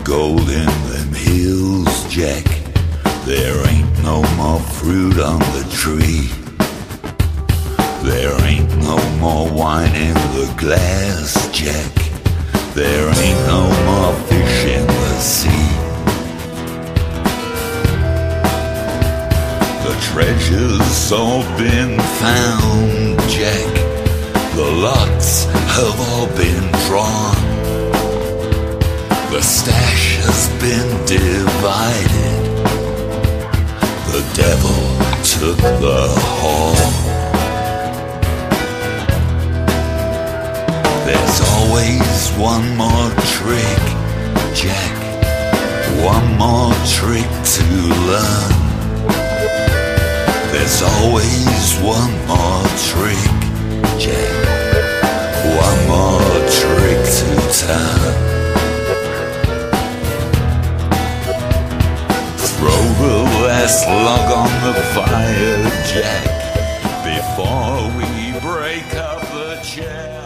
gold in them hills, Jack. There ain't no more fruit on the tree. There ain't no more wine in the glass, Jack. There ain't no more fish in the sea. The treasure's all been found, Jack. The lots have all been drawn. The stash has been divided. The devil took the whole. There's always one more trick, Jack. One more trick to learn. There's always one more trick, Jack. One more trick to turn. Throw the last log on the fire, Jack, before we break up the chair.